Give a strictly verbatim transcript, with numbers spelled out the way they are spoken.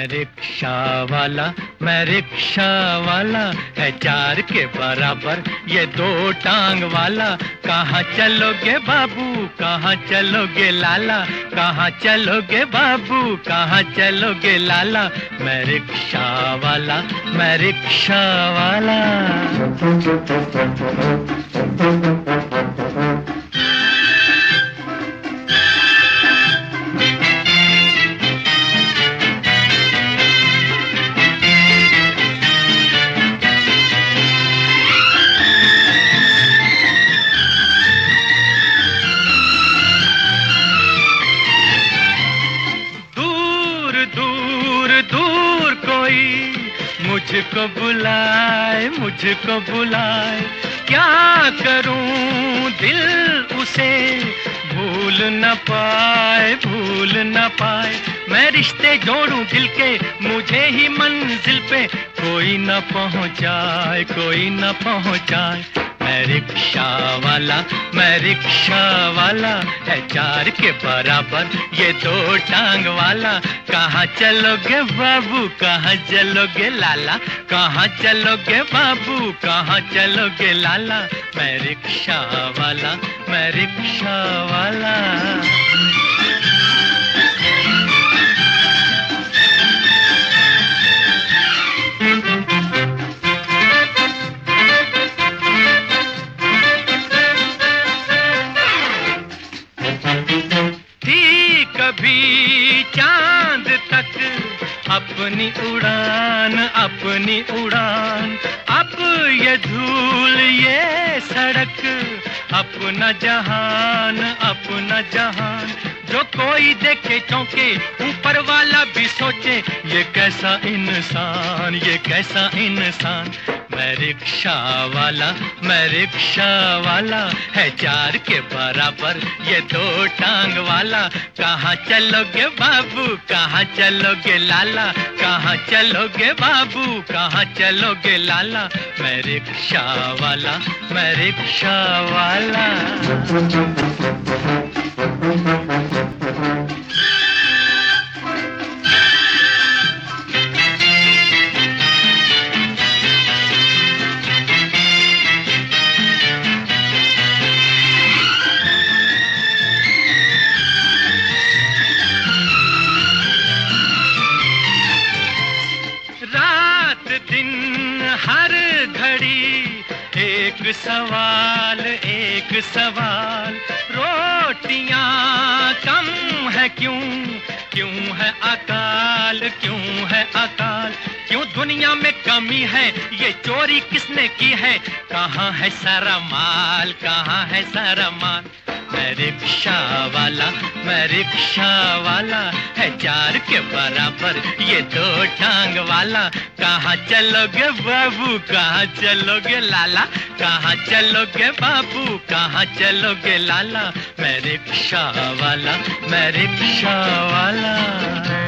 मैं रिक्शा वाला, मैं रिक्शा वाला, है चार के बराबर ये दो टांग वाला। कहाँ चलोगे बाबू, कहाँ चलोगे लाला, कहाँ चलोगे बाबू, कहाँ चलोगे लाला। मैं रिक्शा वाला, मैं रिक्शा वाला। दूर कोई मुझको बुलाए, मुझको बुलाए, क्या करूं दिल उसे भूल न पाए, भूल न पाए। मैं रिश्ते जोड़ूं दिल के, मुझे ही मंजिल पे कोई न पहुंचाए, कोई न पहुंचाए। मैं रिक्शा वाला, मैं रिक्शा वाला, है चार के बराबर ये दो टांग वाला। कहाँ चलोगे बाबू, कहाँ चलोगे लाला, कहाँ चलोगे बाबू, कहाँ चलोगे लाला। मैं रिक्शा वाला, मैं रिक्शा वाला। थी कभी चांद तक अपनी उड़ान, अपनी उड़ान, अब ये धूल ये सड़क, अपना जहान, अपना जहान। जो कोई देखे चौंके, ऊपर वाला भी सोचे, ये कैसा इंसान, ये कैसा इंसान। मैं रिक्शा वाला, मैं रिक्शा वाला, है चार के बराबर ये दो टांग वाला। कहाँ चलोगे बाबू, कहाँ चलोगे लाला, कहाँ चलोगे बाबू, कहाँ चलोगे लाला। मैं रिक्शा वाला, मैं रिक्शा वाला। रात दिन हर घड़ी एक सवाल, एक सवाल। रोटियां कम है क्यों, क्यों है अकाल, क्यों है अकाल। क्यों दुनिया में कमी है, ये चोरी किसने की है। कहाँ है सारा माल, कहाँ है सारा माल। मैं रिक्शा वाला, मैं रिक्शा वाला, है चार के बराबर ये दो टांग वाला। कहाँ चलोगे बाबू, कहाँ चलोगे लाला, कहाँ चलोगे बाबू, कहाँ चलोगे लाला। मैं रिक्शा वाला, मैं रिक्शा वाला।